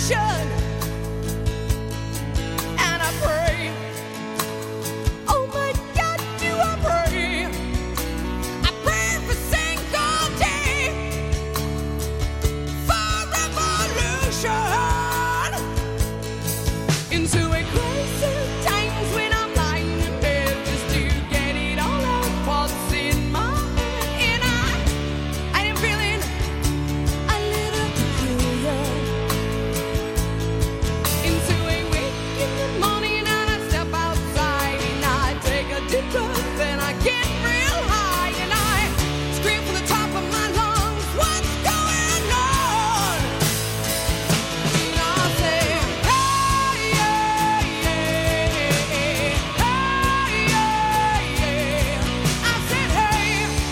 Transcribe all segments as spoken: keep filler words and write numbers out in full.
And I pray, oh my God, do I pray? I pray for single day, for revolution, into a crisis times when I'm lying in bed just to get it all out what's in my head. And I, I am feeling a little peculiar. Into a week in the morning and I step outside and I take a deep breath and I get real high and I scream from the top of my lungs, what's going on? And I say, hey, yeah, yeah, hey, yeah, yeah. I said, hey,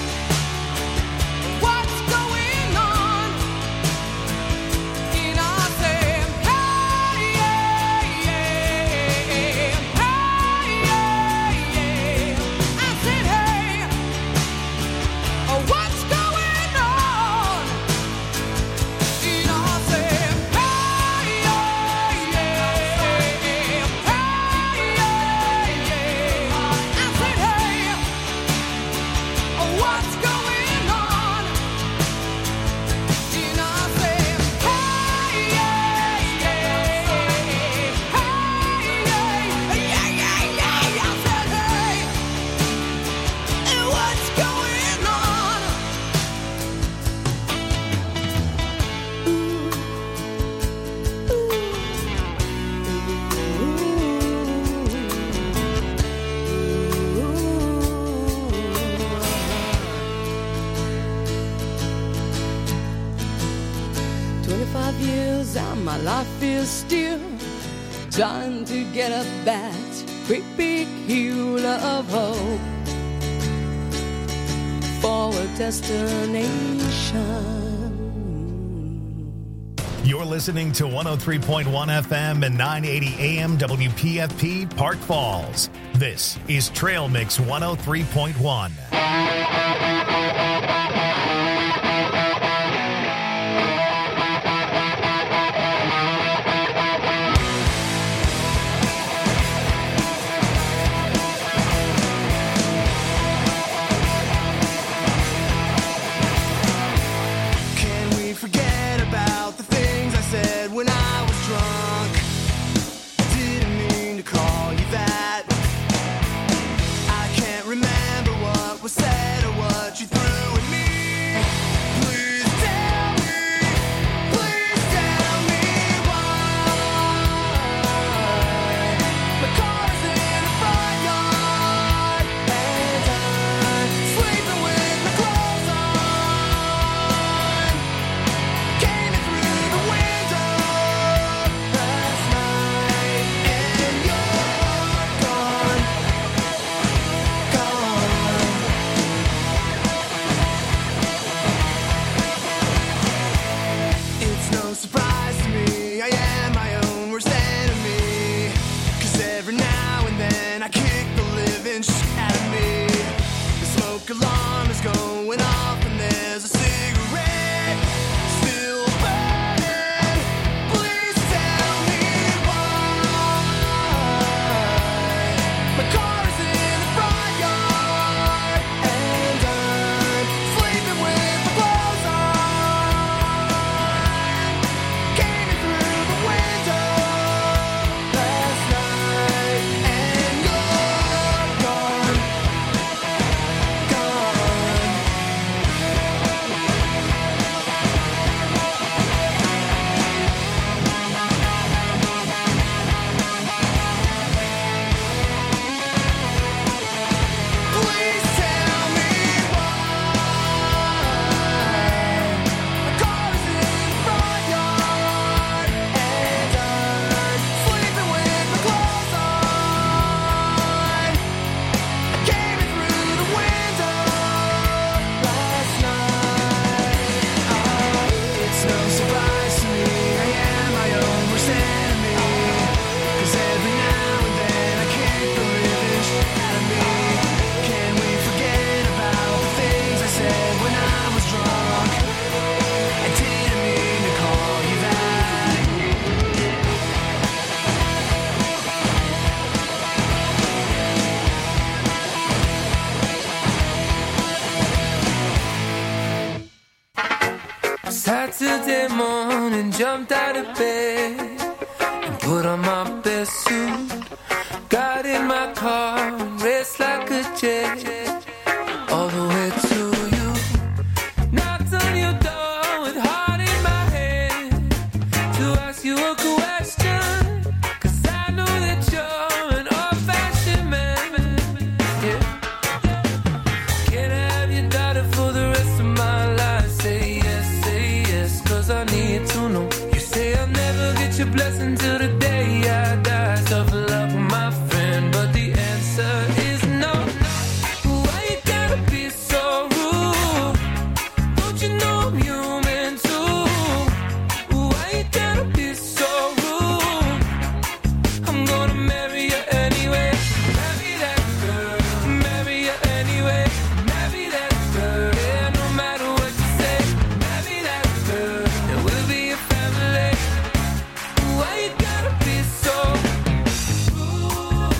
what's going on? And I said, hey, yeah, yeah, hey, yeah, yeah. I said, hey, oh, what's going on? And I said, hey, yeah, yeah, hey, yeah, yeah. I said, hey, oh, what's going on? And I said, hey, yeah, yeah, hey, yeah, yeah, yeah. I said, hey, and what's going on? Twenty-five years and my life is still trying to get up that great big hill of hope for a destination. You're listening to one oh three point one F M and nine eighty A M W P F P Park Falls. This is Trail Mix one oh three point one. Can we forget about the things I said when I was drunk? I didn't mean to call you that. I can't remember what was said. Saturday morning, jumped out of bed and put on my best suit. Got in my car and raced like a jet all the way to you. Knocked on your door with heart in my hand to ask you a question, 'cause I know that you're an old-fashioned man. Yeah. Can I have your daughter for the rest of my life? Say yes, say yes, 'cause I need to know. You say I'll never get your blessing till the day I die. Tough luck, my friend, but the answer is no. Why you gotta be so rude? Don't you know I'm human too? Why you gotta be so rude? I'm gonna marry you anyway. Marry that girl. Marry you anyway. Marry that girl. Yeah, no matter what you say. Marry that girl. And we'll be a family. Why you gotta be so rude?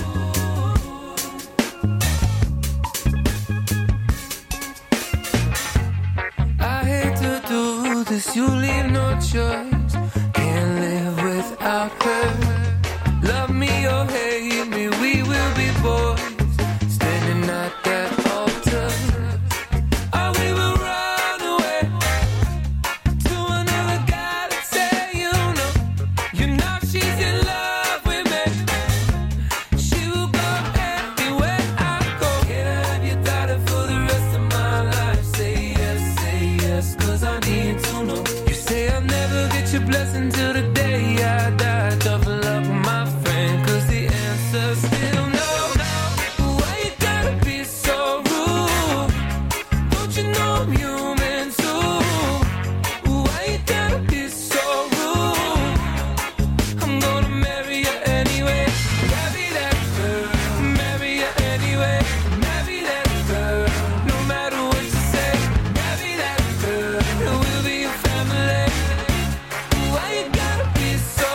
I hate to do this, you leave no choice. Can't live without her. Love me or hate me, we will be boys. Standing at that altar. Or we will run away to another guy to say you know. You know she's in love with me. She will go anywhere I go. Can I have your daughter for the rest of my life? Say yes, say yes, 'cause I need to know. You say I'll never get your blessing till the day I die. Tough luck, my friend, 'cause the answer's still no. Why you gotta be so rude? Don't you know I'm human too? Why you gotta be so rude? I'm gonna marry you anyway. Marry that girl. Marry you anyway. Marry that girl. No matter what you say. Marry that girl. And we'll be a family. Why you gotta be so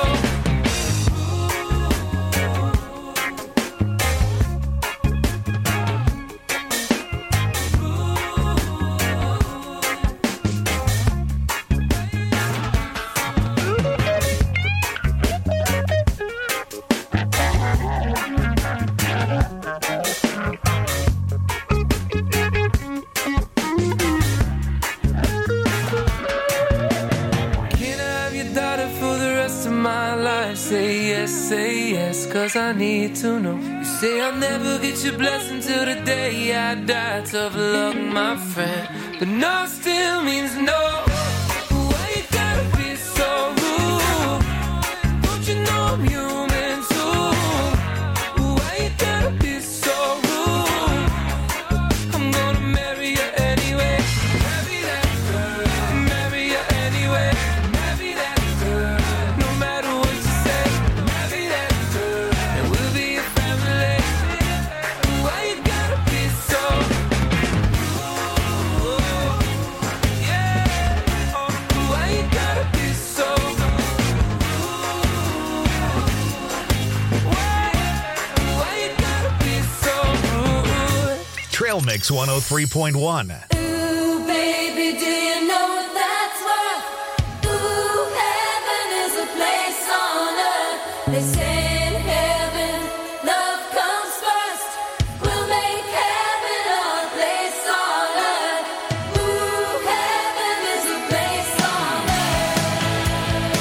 Can I have your daughter for the rest of my life? Say yes, say yes, 'cause I need to know. You say I'll never get your blessing till the day I die. Tough luck, my friend, but no still means no. Why you gotta be so rude? Don't you know I'm human too? Why you gotta be so rude? I'm gonna marry you anyway. Marry that girl. Marry you anyway. Marry that girl. No matter what you say. Marry that girl. And we'll be a family. Why you gotta be so rude? Yeah. Oh, why you gotta be so rude? Why? Why you gotta be so rude? Trail Mix one oh three point one. Ooh, baby, do you know what that's worth? Ooh, heaven is a place on earth. They say in heaven, love comes first. We'll make heaven our place on earth. Ooh, heaven is a place on earth.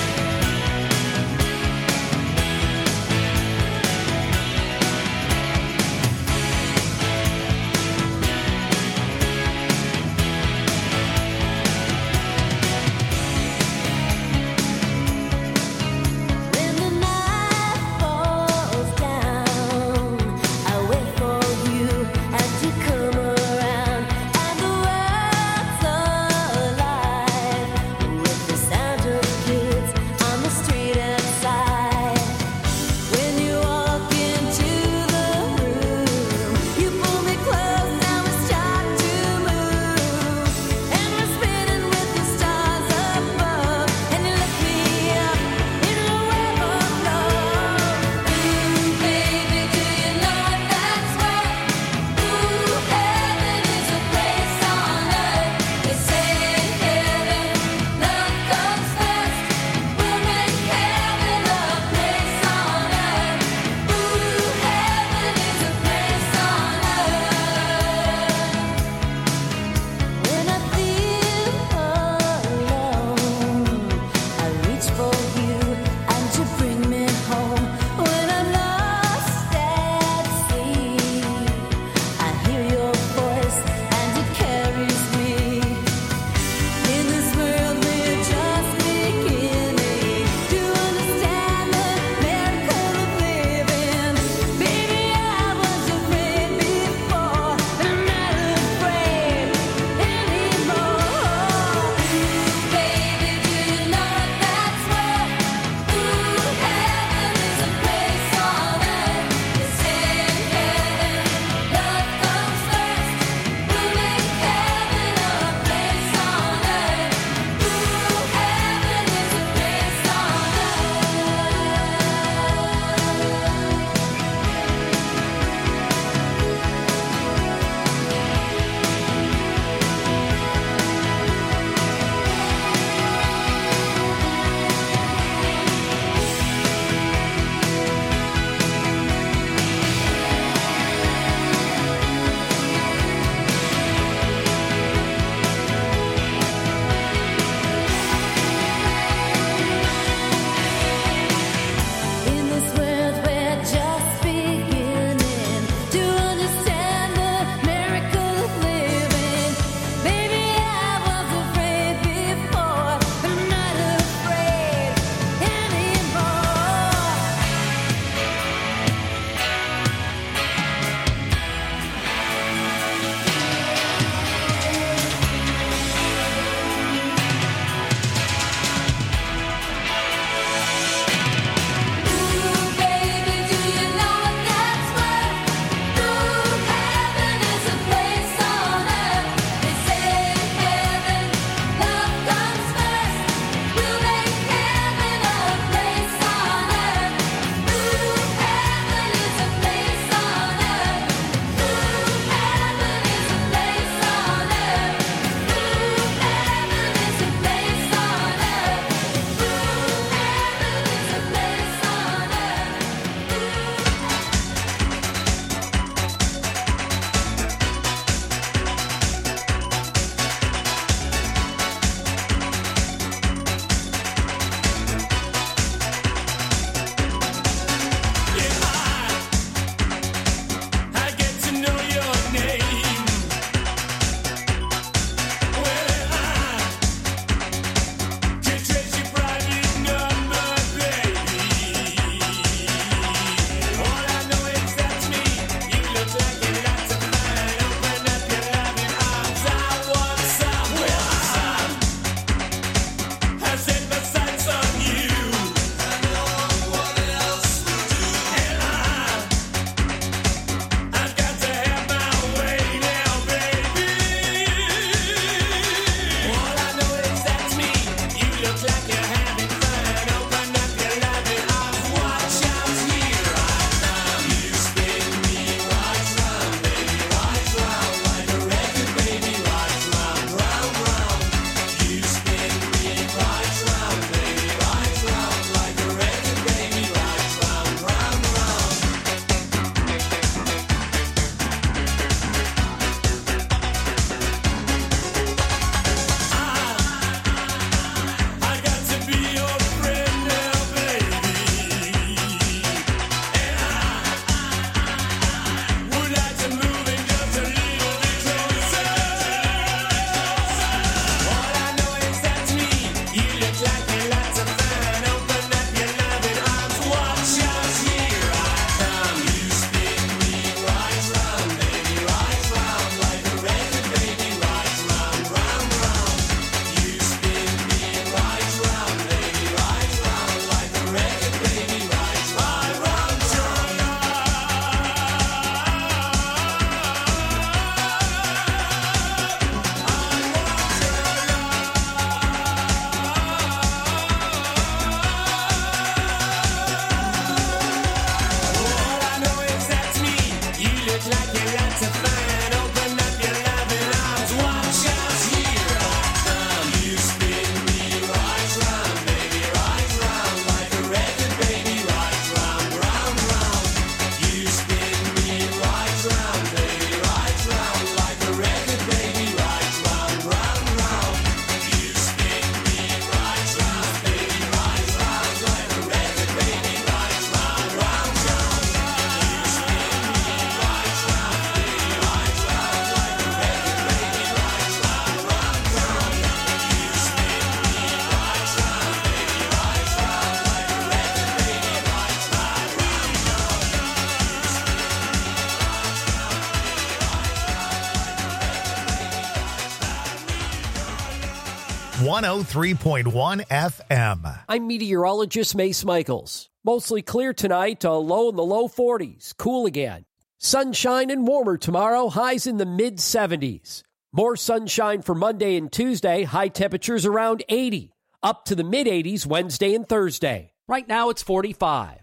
one oh three point one F M. I'm meteorologist Mace Michaels. Mostly clear tonight, a low in the low forties. Cool again. Sunshine and warmer tomorrow, highs in the mid seventies. More sunshine for Monday and Tuesday, high temperatures around eighty. Up to the mid eighties Wednesday and Thursday. Right now it's forty-five.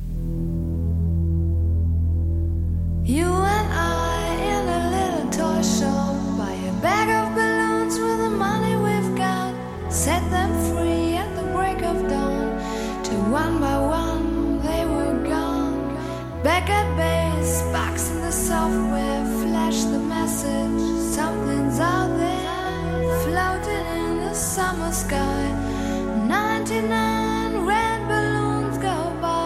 You and I in a little toy shop, buy a bag of balloons with the money we've got, set them free at the break of dawn, till one by one they were gone. Back at base, box in the software, flash the message, something's out there, floating in the summer sky. ninety-nine red balloons go by.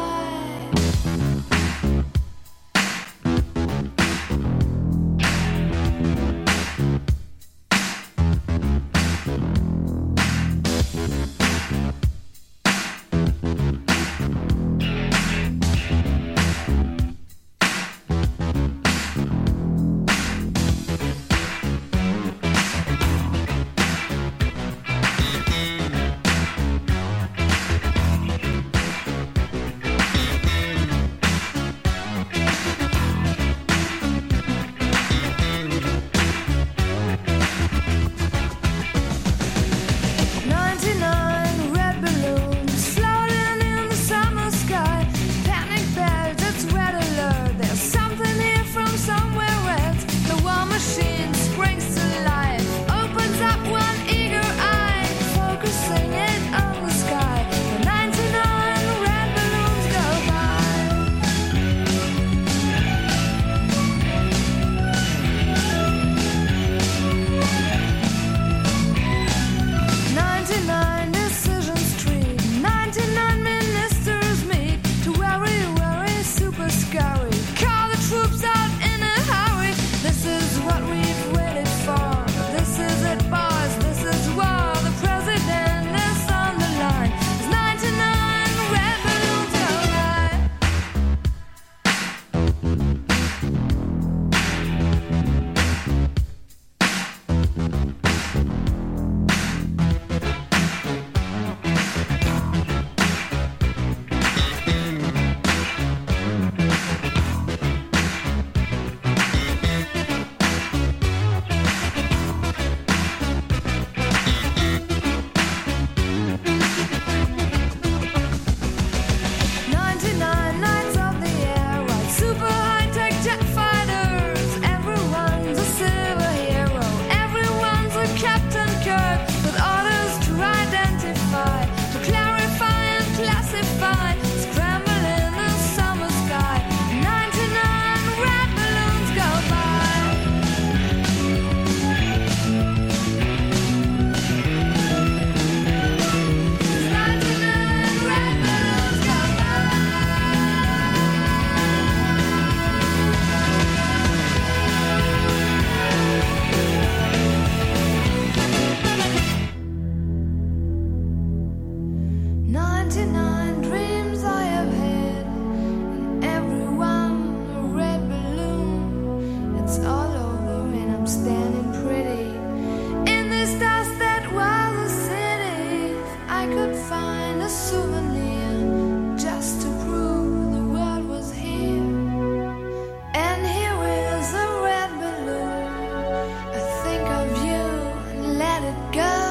ninety-nine dreams I have had, and every one a red balloon. It's all over and I'm standing pretty in this dust that was a city. If I could find a souvenir just to prove the world was here. And here is a red balloon. I think of you and let it go.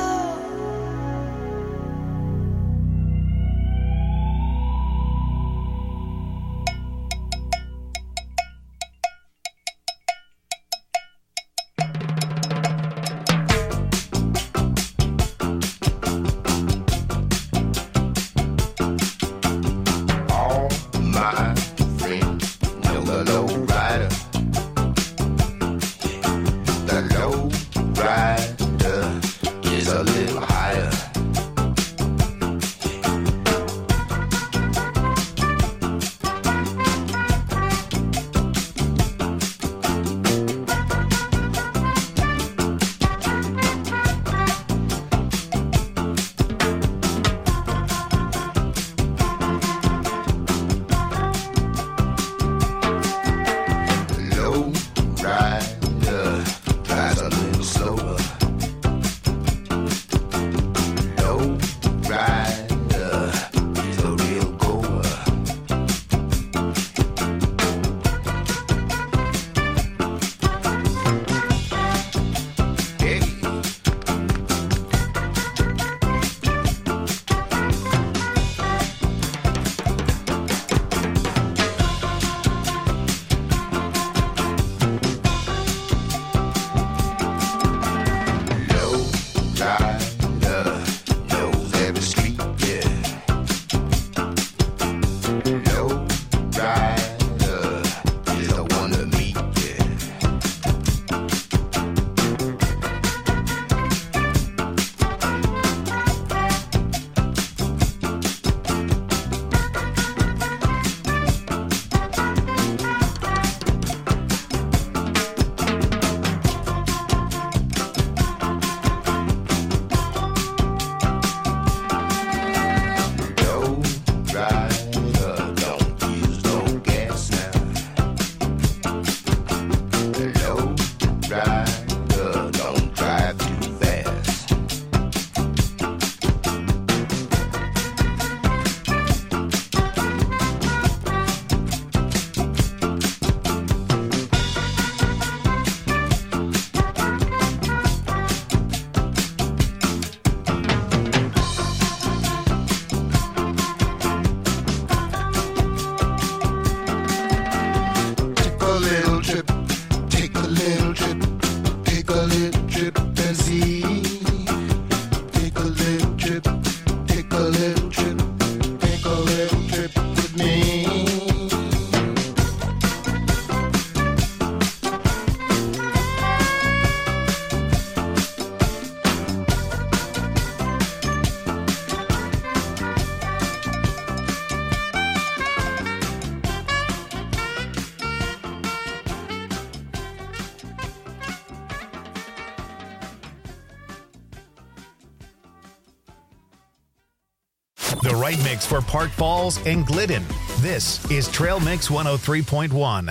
The right mix for Park Falls and Glidden. This is Trail Mix one oh three point one.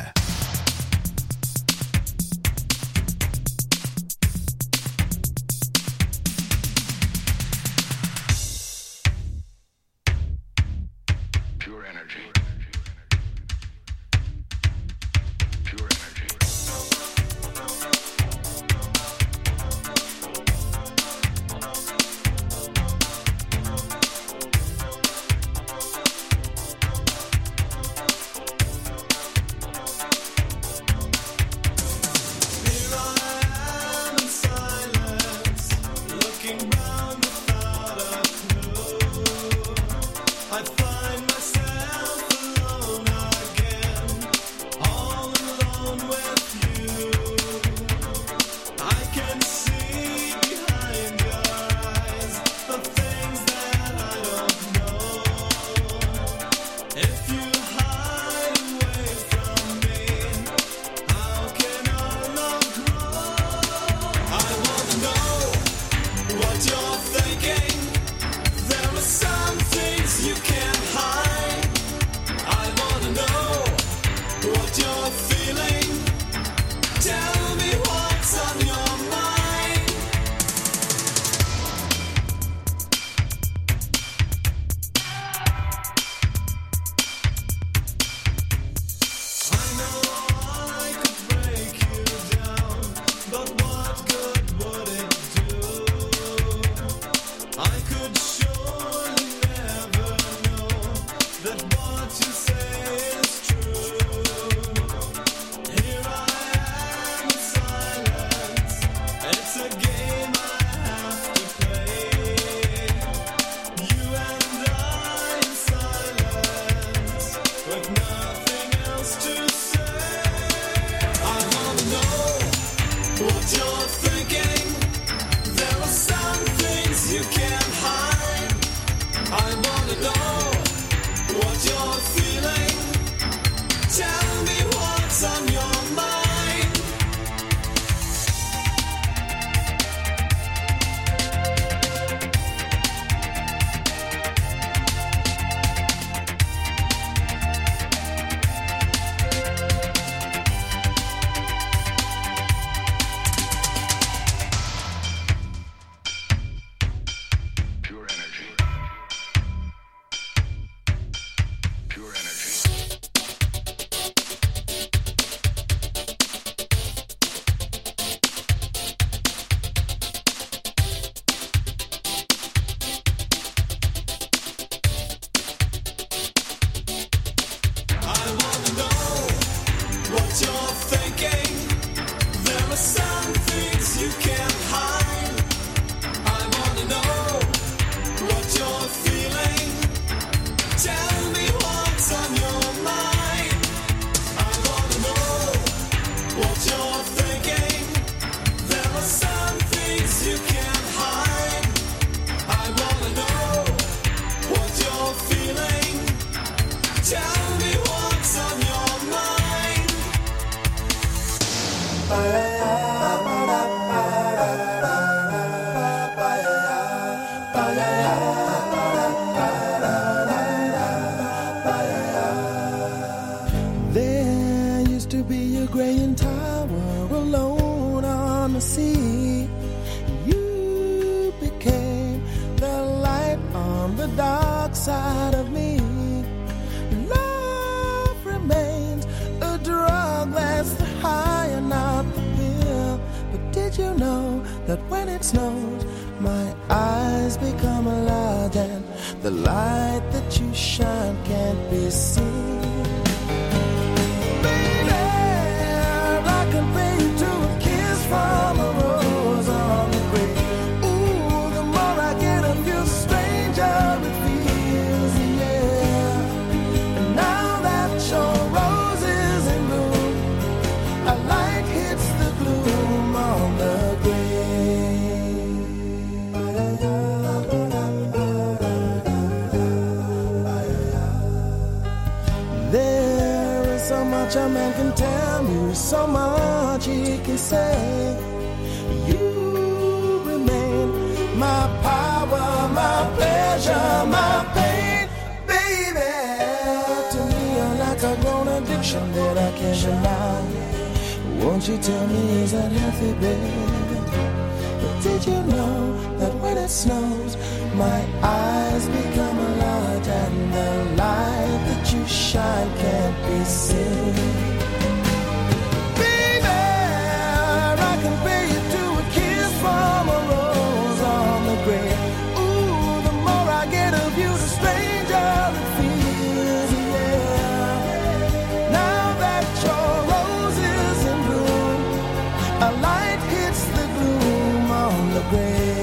Pure energy. Pure energy. A man can tell you so much he can say. You remain my power, my pleasure, my pain. won't you tell me, is that healthy, baby? But did you know that when it snows, my eyes become a large and the light that you shine can't be seen? Baby, I can pay you to a kiss from a rose on the grave. Ooh, the more I get of you, the stranger it feels, yeah. Now that your rose is in bloom, a light hits the gloom on the grave.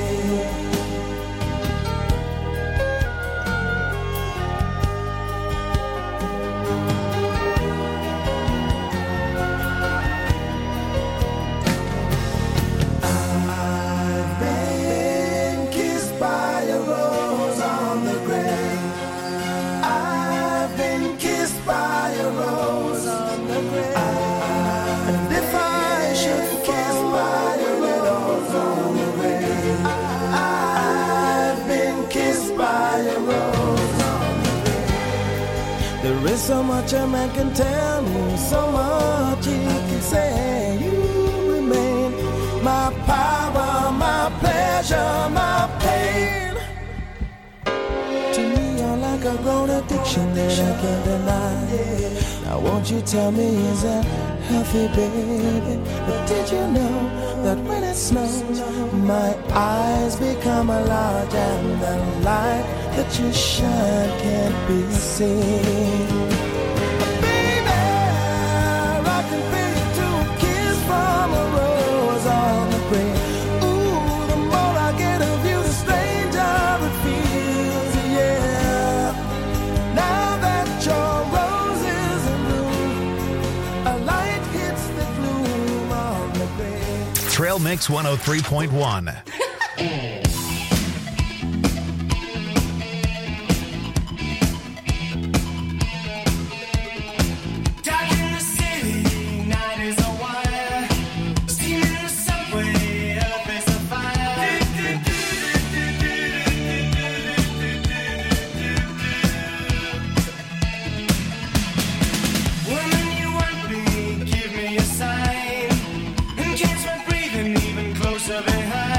I've been kissed by a rose on the grave. I've been kissed by a rose on the grave. And if I should kiss by a rose on the grave, I've been kissed by a rose on the grave. There is so much a man can tell me, so much he can say. You remain my power, my pleasure, my pain. To me, you're like a grown addiction that I can't deny. Now won't you tell me, is that healthy, baby? But did you know that when it snows, my eyes become a large and the light that you shine can't be seen? Baby, I can pay you to a kiss from a rose on the grave. Ooh, the more I get of you, the stranger it feels, yeah. Now that your rose is in bloom, a light hits the gloom on the grave. Trail Mix one oh three point one. Dark in the city, night is a wire. Steam in the subway, earth is a fire. Woman, you want me, give me a sign. And catch my breathing even closer behind.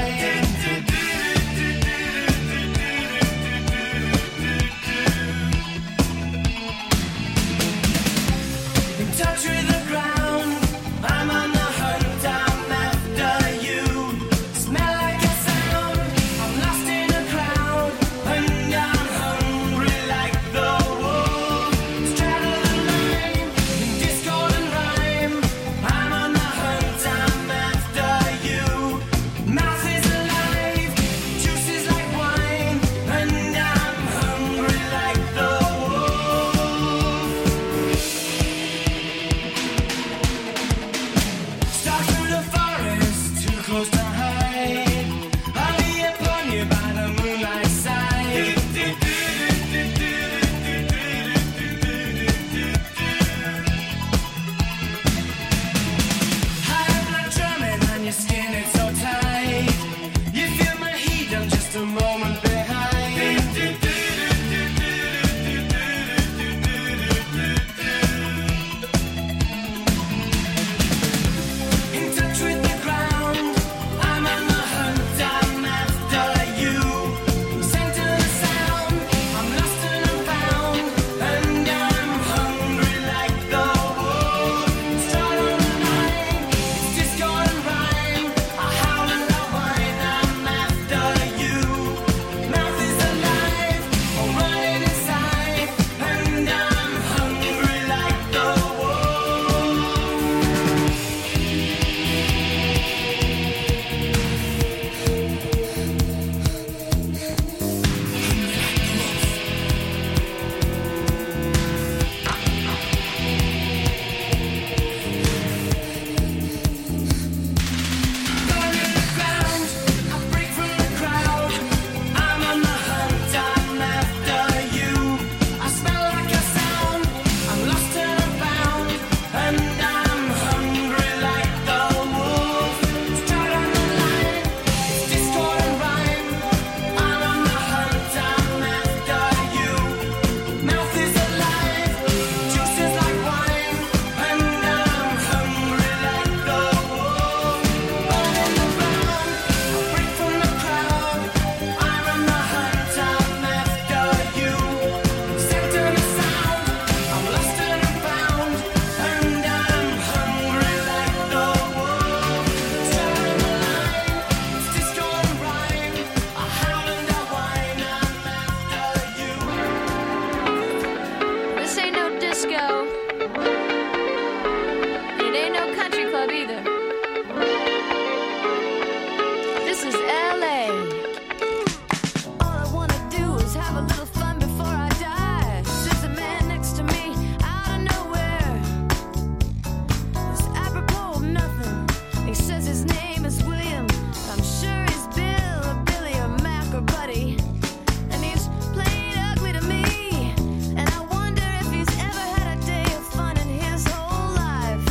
In touch with the ground, I'm on the hunt, I'm after you. Smell like a sound, I'm lost in a crowd, and I'm hungry like the wolf. Straddle the line, in discord and rhyme, I'm on the hunt, I'm after you. Mouth is alive, juice is like wine, and I'm hungry like the wolf. Stalk through the forest, too close to hide. I'll be upon you by the moonlight side. High up like drumming on your skin, it's so tight. You feel my heat, I'm just a moment behind. In touch with the ground, name is William. I'm sure he's Bill or Billy or Mac or Buddy. And he's plain ugly to me. And I wonder if he's ever had a day of fun in his whole life.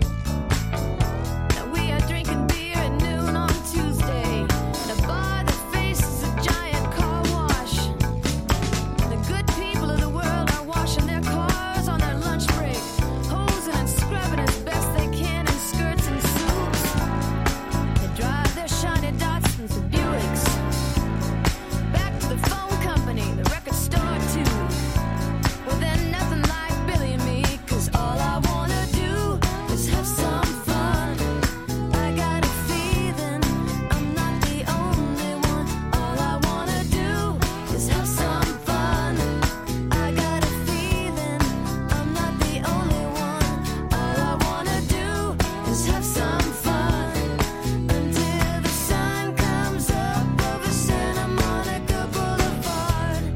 Now we are drinking beer at noon on Tuesday at a bar that faces a giant car wash. The good people of the world are washing their cars on their lunch break, hosing and scrubbing as best they can in skirts and suits. They drive their shiny Datsuns and Buicks back to the phone company, the record store too. Well, then nothing like Billy and me, 'cause all I wanna do is have some fun. I got a feeling I'm not the only one. All I wanna do is have some fun. I got a feeling I'm not the only one. All I wanna do is have some fun until the sun comes up over Santa Monica Boulevard.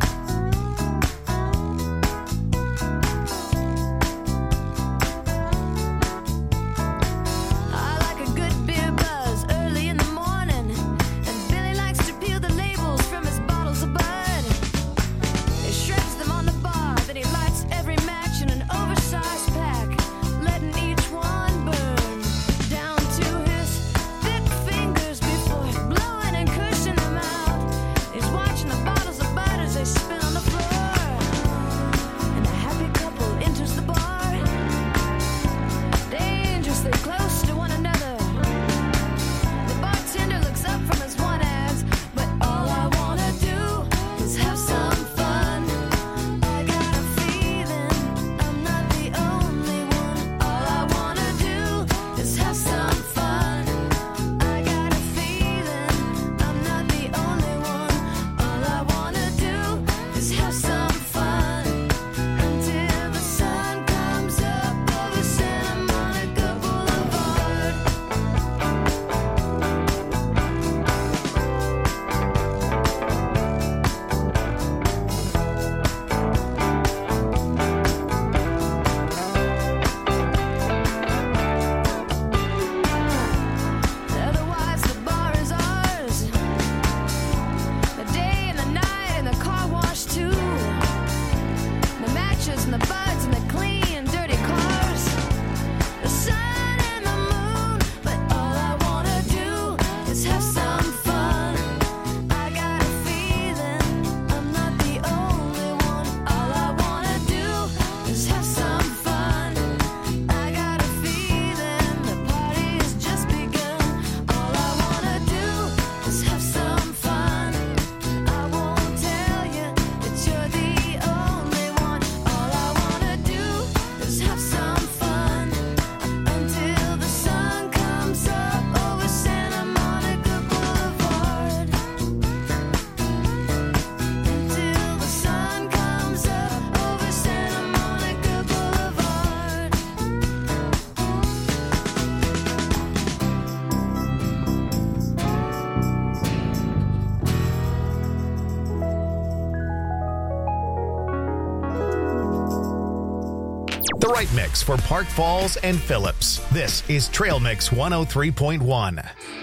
I like a good beer buzz early in the morning, and Billy likes to peel the labels from his bottles of Bud. He shreds them on the bar, then he lights every match in an oversized pack, letting each one burn down to his thick fingers before blowing and cushing them out. He's watching the bottles of Bud as they spin on the floor, and a happy couple enters the bar, dangerously close to one another. The bartender looks up from his one ads, but all I wanna do is have some fun. I got a feeling I'm not the only one. All I wanna do is have some fun. I got a feeling I'm not the only one. All I wanna do is have some fun until the sun comes up over Santa Monica Boulevard. Otherwise, the bar is ours. The day and the night and the car wash too. The matches and the buds and the clean, dirty cars. The sun and the moon, but all I wanna do is have some fun. I got a feeling I'm not the only one. All I wanna do is have some fun. I got a feeling the party has just begun. All I wanna do is have some fun. I won't tell you that you're the only one. All I wanna do is have some fun until the sun comes up over Santa Monica Boulevard. Until the sun comes up over Santa Monica Boulevard. The right mix for Park Falls and Phillips. This is Trail Mix one oh three point one.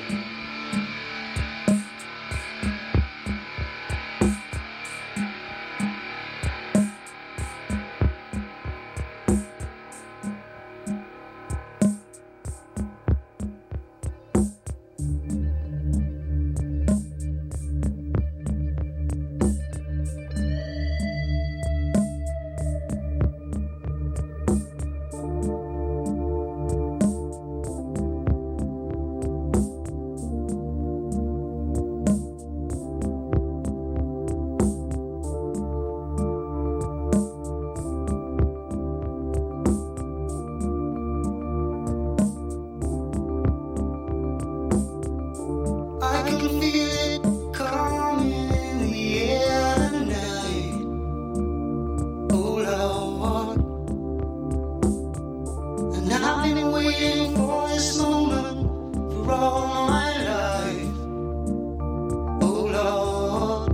I can feel it coming in the air tonight. Oh Lord, and I've been waiting for this moment for all my life. Oh Lord,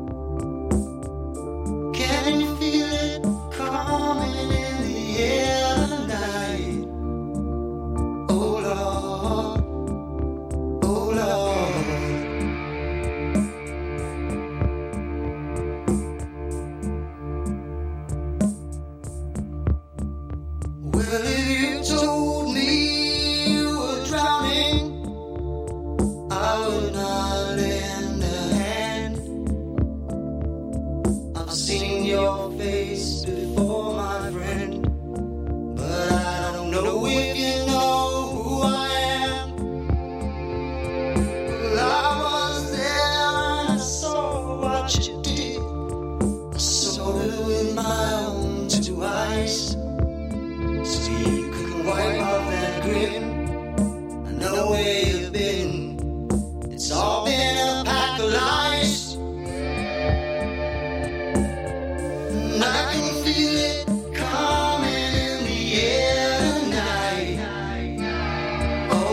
can you feel it coming in the air tonight? Oh Lord. It's all been a pack of lies. And I can feel it coming in the air tonight. Oh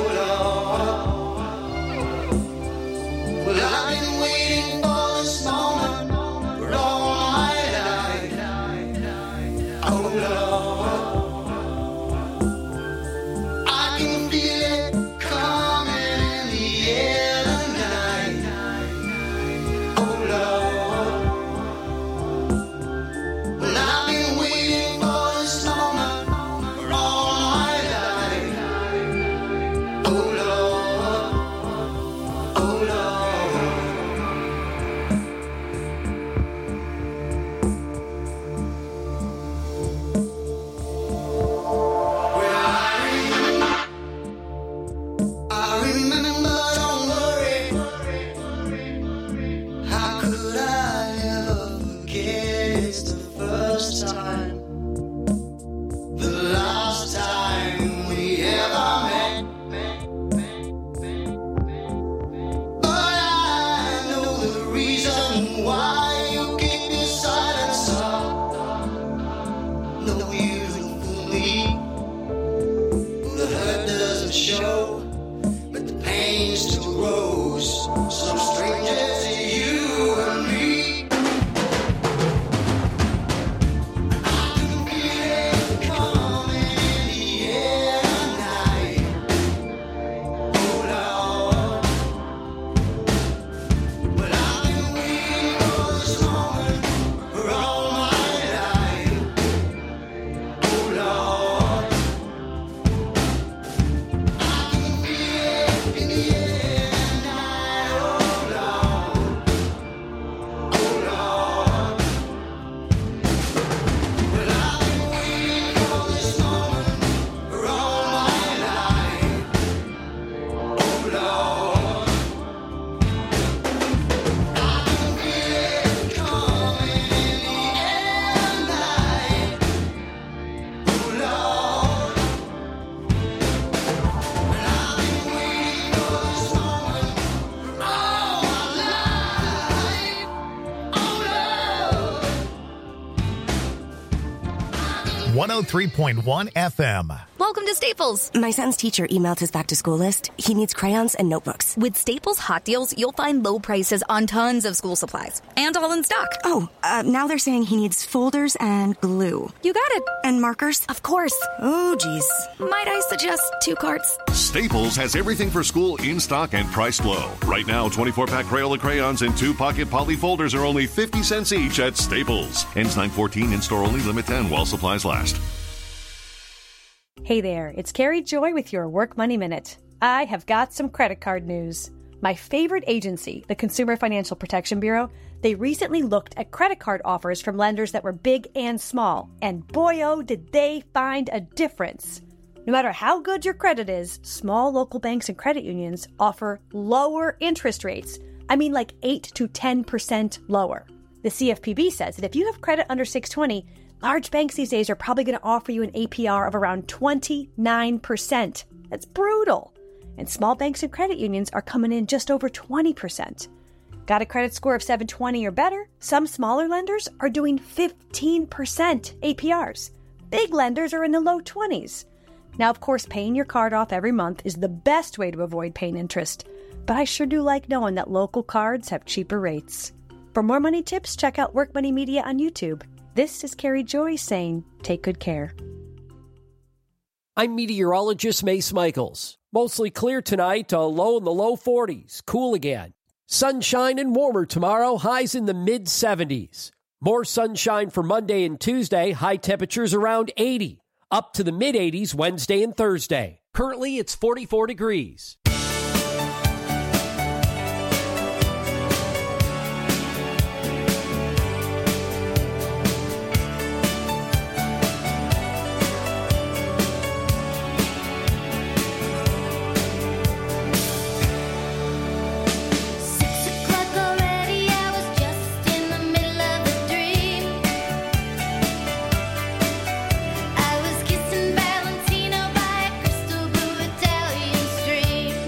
Lord. Well, I've been waiting for this moment for all my life. Oh Lord. I can feel it coming in the air tonight. Oh Lord. Well, I've been waiting for this moment for all my life. Oh Lord. Oh Lord. Well, I remember, I remember, don't worry. How could I ever forget? It's the first time, the last time we ever met. But I know the reason why you keep your silence up. No, you don't fool me. The hurt doesn't show, but the pain still grows. Some strangers to you and me. I can feel it coming in the air tonight. Oh Lord. Well, I've been waiting for this moment for all my life. Oh Lord. I can feel it in the air tonight. Oh Lord. Oh Lord. Well, I've been waiting for this moment for all my life. Oh Lord. I can feel it coming in the air tonight. Oh Lord. Well, I've been waiting for this moment for all my life. Oh Lord. one oh three point one F M. Welcome to Staples. My son's teacher emailed his back-to-school list. He needs crayons and notebooks. With Staples Hot Deals, you'll find low prices on tons of school supplies. And all in stock. Oh, uh, now they're saying he needs folders and glue. You got it. And markers? Of course. Oh, geez. Might I suggest two carts? Staples has everything for school in stock and priced low. Right now, twenty-four pack Crayola crayons and two pocket poly folders are only fifty cents each at Staples. Ends nine fourteen, in-store only, limit ten while supplies last. Hey there, it's Carrie Joy with your Work Money Minute. I have got some credit card news. My favorite agency, the Consumer Financial Protection Bureau, they recently looked at credit card offers from lenders that were big and small, and boy oh did they find a difference. No matter how good your credit is, small local banks and credit unions offer lower interest rates. I mean like eight to ten percent lower. The C F P B says that if you have credit under six twenty, large banks these days are probably going to offer you an A P R of around twenty-nine percent. That's brutal. And small banks and credit unions are coming in just over twenty percent. Got a credit score of seven twenty or better? Some smaller lenders are doing fifteen percent A P Rs. Big lenders are in the low twenties. Now, of course, paying your card off every month is the best way to avoid paying interest. But I sure do like knowing that local cards have cheaper rates. For more money tips, check out Work Money Media on YouTube. This is Carrie Joy saying, take good care. I'm meteorologist Mace Michaels. Mostly clear tonight, a low in the low forties. Cool again. Sunshine and warmer tomorrow, highs in the mid seventies. More sunshine for Monday and Tuesday, high temperatures around eighty. Up to the mid eighties Wednesday and Thursday. Currently, it's forty-four degrees. Valentino by a crystal blue Italian stream.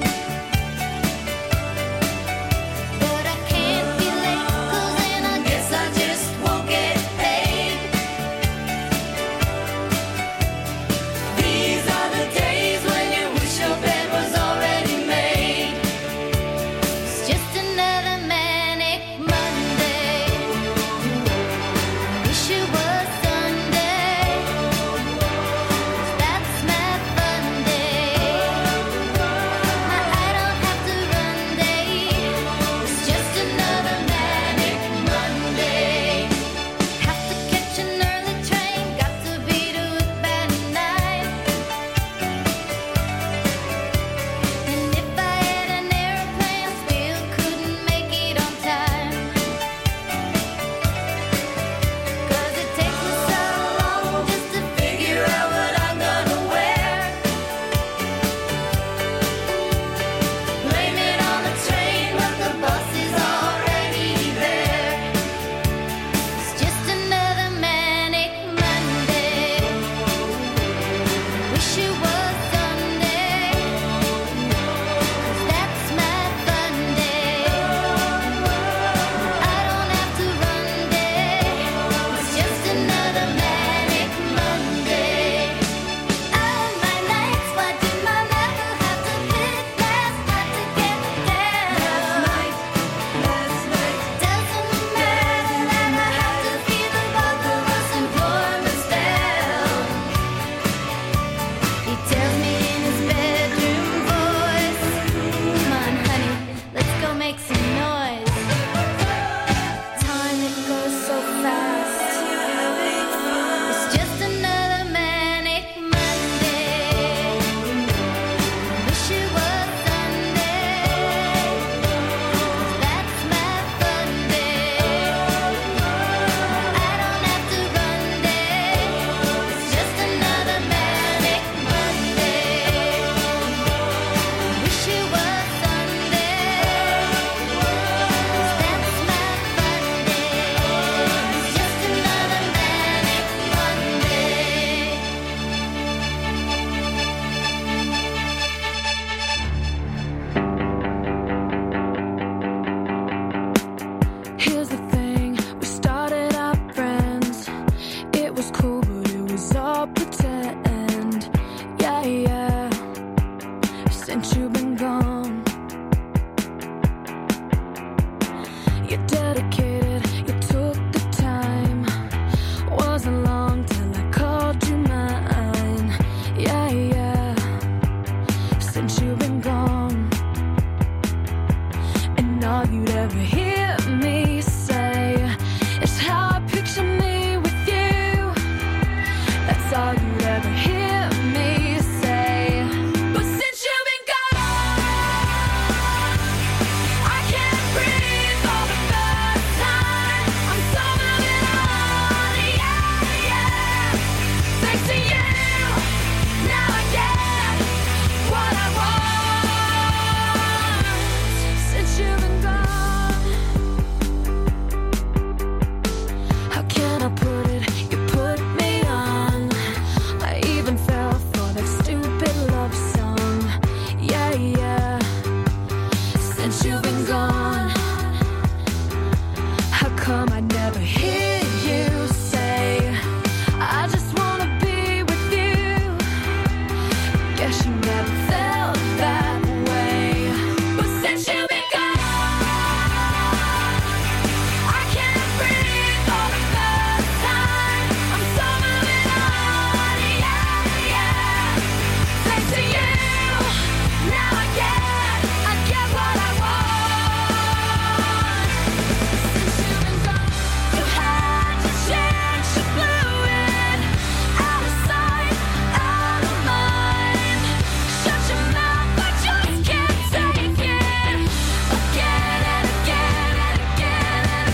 all you'd ever hear me say is how I picture me with you. That's all you'd ever hear me say. But since you've been gone, I can't breathe for the first time. I'm so moving on, yeah, yeah. Thanks to you, now I get what I want. Since you've been gone, how can I put it? You put me on. I even fell for that stupid love song. Yeah, yeah. Since you've been gone, how come I never hear you say, I just wanna be with you? Guess you never felt that way. But since you've been gone, I can't breathe for the first time. I'm so moving on, yeah, yeah. Thanks to you, now I get, I get what I want. Since you've been gone, you had to change, you blew it. Out of sight, out of mind. Shut your mouth, I just can't take it. Again and again and again and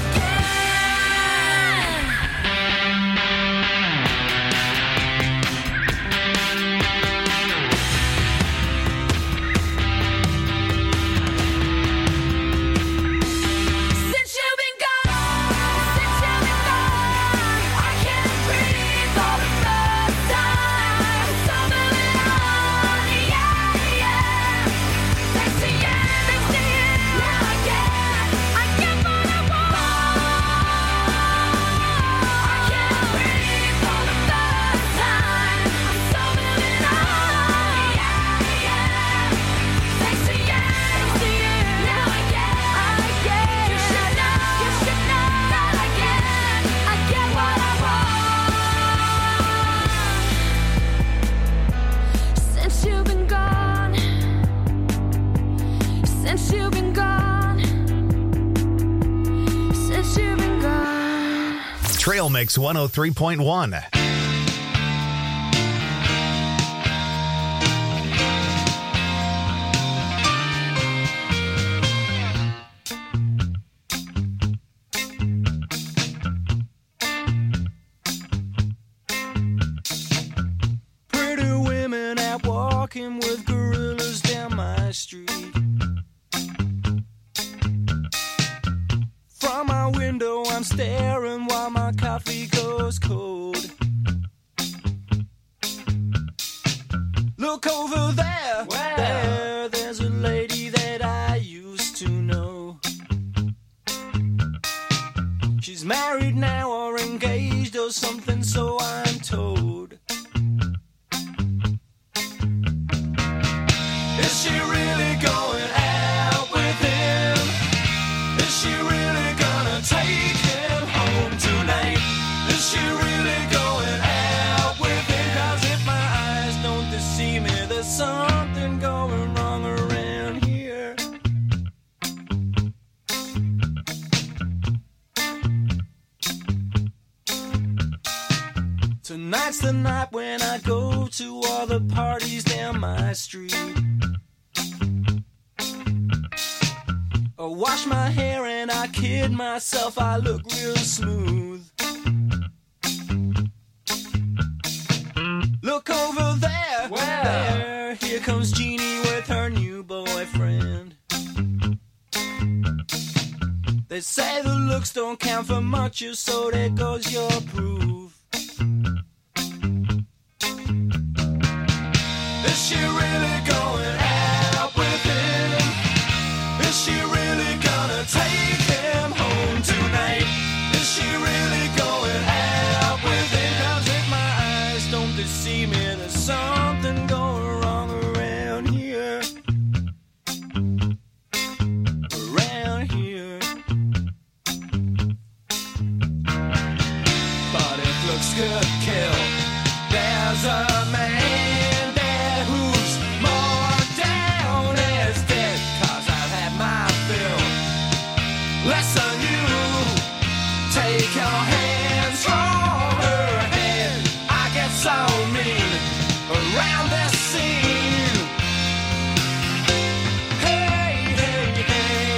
Since you've been gone, since you've been gone, I can't breathe for the first time. So moving on, yeah, yeah. Thanks to you, thanks to you, now I get, I get what I want. I can't breathe for the first time. I'm so moving on, yeah, yeah. Thanks to you, thanks to you, now I get, I get. You should know, you should know that I get, I get what I want. Since you've been gone, since you've been gone, since you've been gone. Trail Mix one oh three point one. Pretty women out walking with gorillas down my street. From my window, I'm staring while my coffee goes cold. Look over there, there, there's a lady that I used to know. She's married now or engaged or something, so I'm told. Is she really going out with him? Is she really gonna take him home tonight? Is she really going out with him? 'Cause if my eyes don't deceive me, there's something going wrong around here. Tonight's the night when I go to all the parties down my street. I wash my hair and I kid myself, I look real smooth. Look over there, there, here comes Jeannie with her new boyfriend. They say the looks don't count for much, so there goes your proof. Is she really going out with him? Is she really gonna take him home tonight? Is she really going out with him? 'Cause if my eyes don't deceive me, there's something going wrong around here. Around here. But if looks could kill, there's a man there who's more down as dead. 'Cause I've had my fill less than you. Take your hands from her head. I get so mean around this scene. Hey, hey, hey.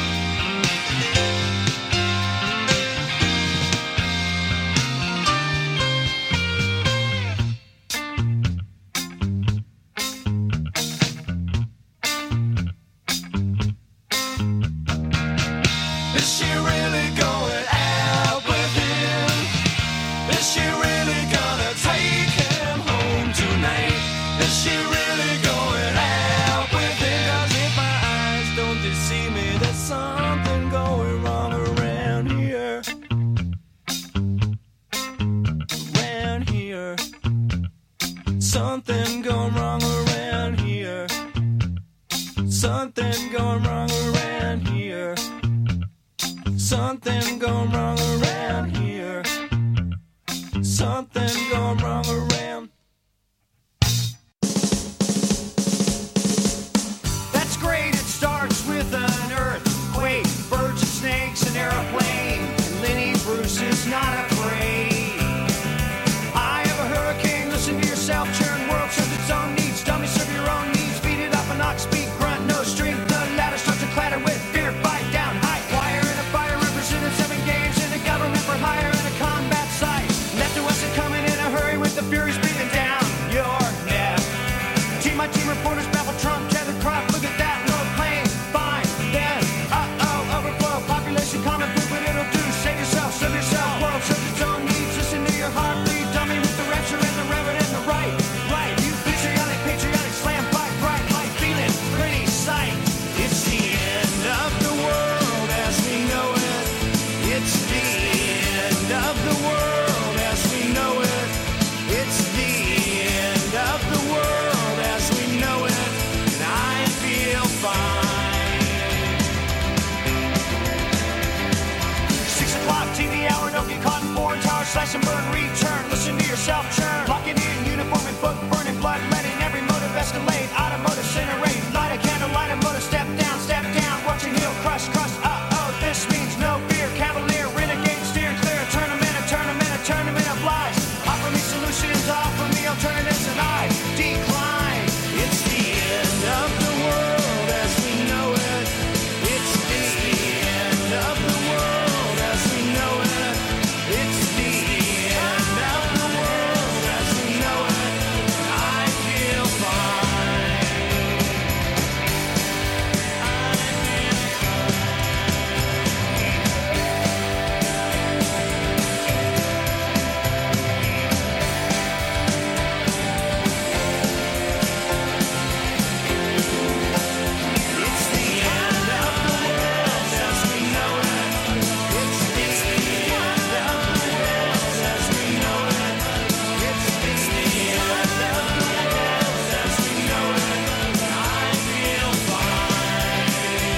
Is she really going out with him? Is she really gonna take him home tonight? Is she really going out with him? 'Cause if my eyes don't deceive me, there's something going wrong around here. Around here. Something going wrong around here. Something going wrong around here. Something going wrong around here. Something going wrong around. That's great, it starts with an earthquake, birds and snakes, an airplane, and Lenny Bruce is not afraid. I have a hurricane, listen to yourself, churn, world serves its own needs, dummy serve your own needs, beat it up and knock, speak, grunt, no strength, the ladder starts to clatter with fear, fight down, high wire and a fire, represented seven games in a government for hire and a combat site. Left to us and coming in a hurry with the furies breathing down your neck. Team my team reporters baffle Trump, tether crop, look at that, no plane, fine, then, uh-oh, overflow, population common poop, what it'll do, save yourself, serve yourself, world serves its own needs, listen to your heartbeat, dummy with the rapture and the reverend and the right, right, you patriotic, patriotic, slam, fight, bright, light, feeling, pretty sight. It's the end of the world as we know it. It's the end of the world as we know it. It's the end of the world as we know it. And I feel fine. Six o'clock T V hour, don't get caught in foreign tower, slash and burn, return. Listen to yourself churn. Locking in, uniform and book, burning blood, letting every motive escalate. Automotive incinerate, light a candle, light a motor, step down, step down. Watching heel crush, crush, uh-oh, this means no fear. Cavalier, renegade, steering clear. A tournament, a tournament, a tournament of lies. Offer me solutions, offer me alternatives, and I decline. It's the end of the world as we know it. It's the end of the world as we know it. It's the end of the world as we know it. I feel fine. It's the end of the world as we know it. It's the end of the world as we know it. It's the end of the world as we know it. I feel fine.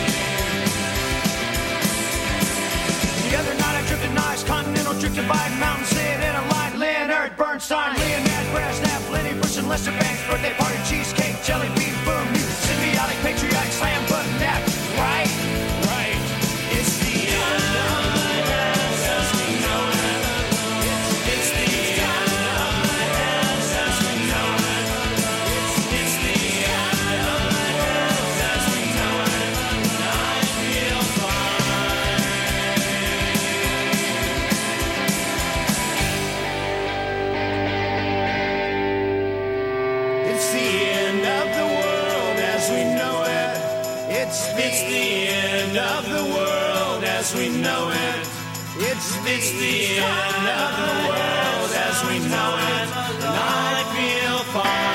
The other night I drifted nice, continental drifted by mountain, sit in a line, Leonard Bernstein, Leonard Brezhnev, Lenny Bruce and Lester Banks, birthday party, cheesecake, jelly bean, boom, you symbiotic, patriotic, slam, button, neck, right, right. It's the end of the world as we know it. It's, it's the end of the world as we know it. It's, it's the end of the world as we know it. And I feel fine. It's the end of the world as we know it. It's, it's the end of the world as we know it. It's, it's the end of the world as we know it. And I feel fine.